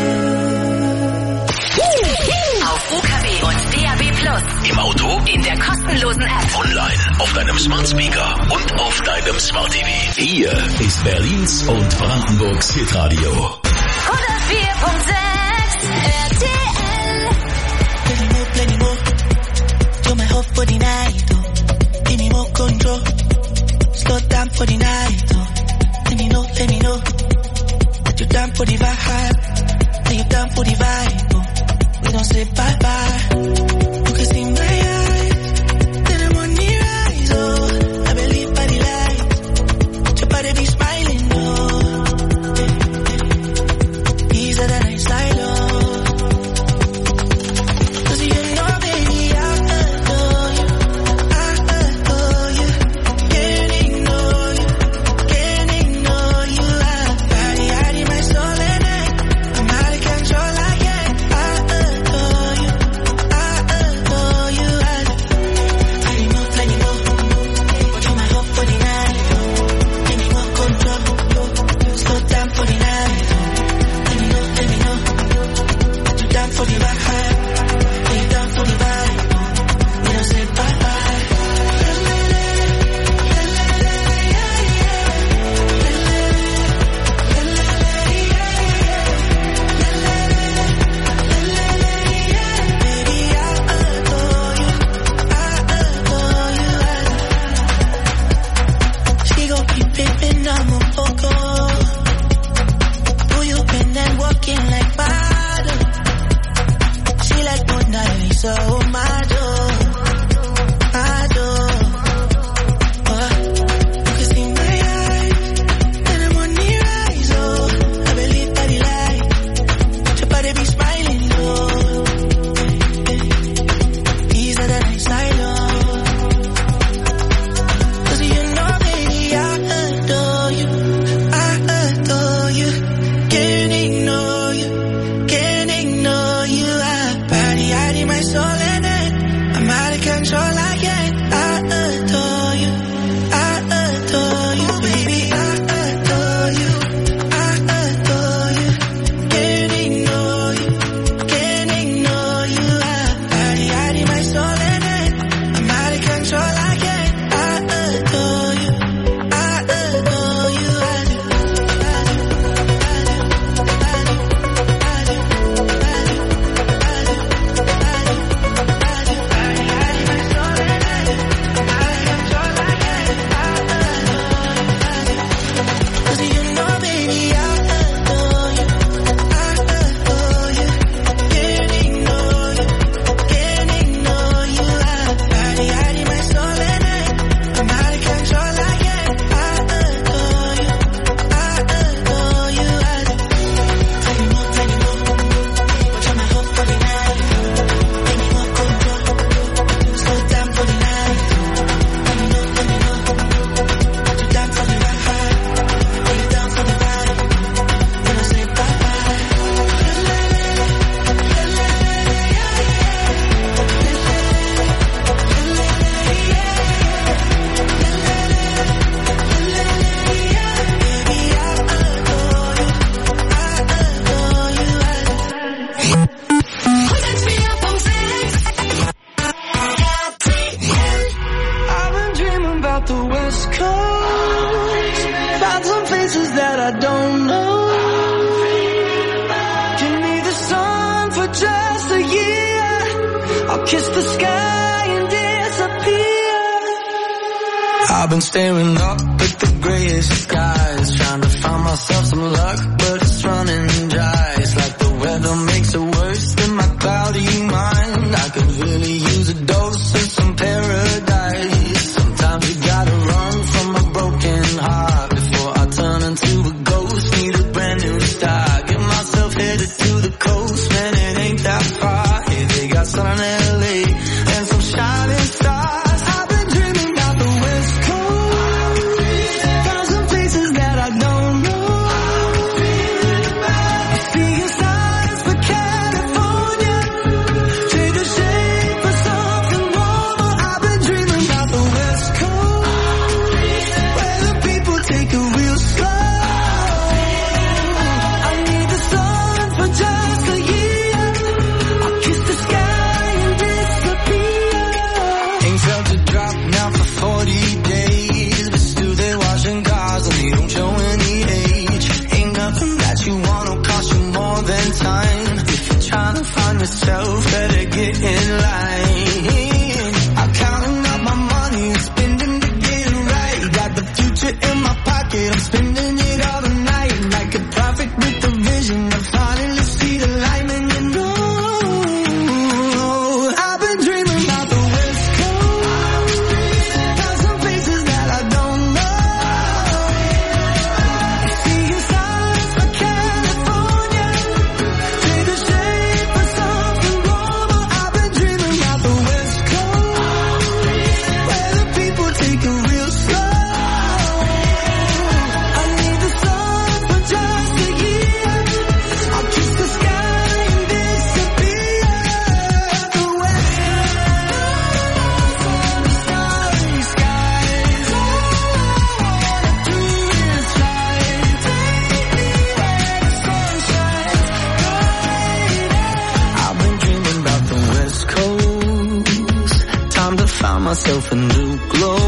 Auf U K W und D A B Plus. Im Auto, in der kostenlosen App. Online, auf deinem Smart Speaker und auf deinem Smart T V. Hier ist Berlins und Brandenburgs Hitradio. hundertvier Komma sechs R T L. Plenty more, plenty more. You're my hope for the night, oh. Give me more control. Slow down for the night, oh. Let me know, let me know that you're down for the vibe. Are you down for the vibe, oh. We don't say bye-bye. You can see my eyes, then I'm on the rise, oh. I believe by the light, your body be smiling, oh. for just a year. I'll kiss the sky and disappear. I've been staring up at the grayest skies, trying to find myself some luck, but it's running dry. It's like the weather makes it worse than my cloudy mind. I could really use a dose of some paradise. Sometimes you gotta run from a broken heart before I turn into a ghost. Need a brand new start. Get myself headed to the coast, man, it ain't that far. Hey, they got sun in L A and some shining stars. I've been dreaming about the West Coast. Found some places that I don't know. Seeing signs for California. Trade the shade for something warmer. I've been dreaming about the West Coast, where the people take it real slow. I need the sun for just a year. I'll kiss the sky and disappear. Ain't felt a drop now for forty days, but still they washing cars and they don't show any age. Ain't nothing that you want will cost you more than time. If you're trying to find yourself, better get in line. I'm counting up my money and spending to get it right. Got the future in my pocket, I'm spending it all the night. Like a prophet with a vision, I finally see the light, and you know I've been dreaming about the West Coast. Got some places that I don't know. Seeing signs for California. Trade the shade for something warmer. I've been dreaming about the West Coast, where the people take it real slow. I need the sun for just a year. I'll kiss the sky and disappear. The West starry skies. All I wanna do is fly. Take me where the sun shines bright. I've been dreaming about the West Coast. Time to find myself a new glow.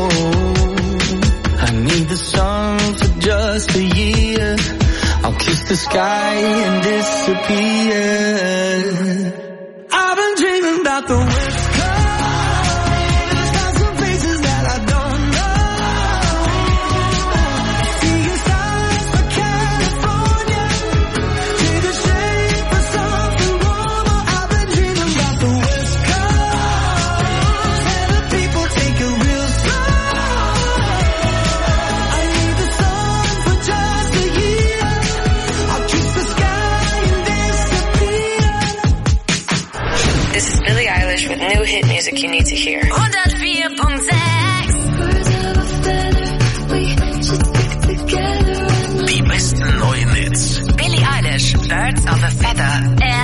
I need the sun for just a year. I'll kiss the sky and disappear. I've been dreaming about the West Coast. Got some places that I don't know. Seeing signs for California. Trade the shade for something warmer. I've been dreaming about the West Coast, where the people take it real slow. I need the sun for just a year. I'll kiss the sky and disappear. This is Billie Eilish with new hit music you need to hear. hundertvier Punkt sechs. Die besten neuen Hits. Billie Eilish, Birds of a Feather. R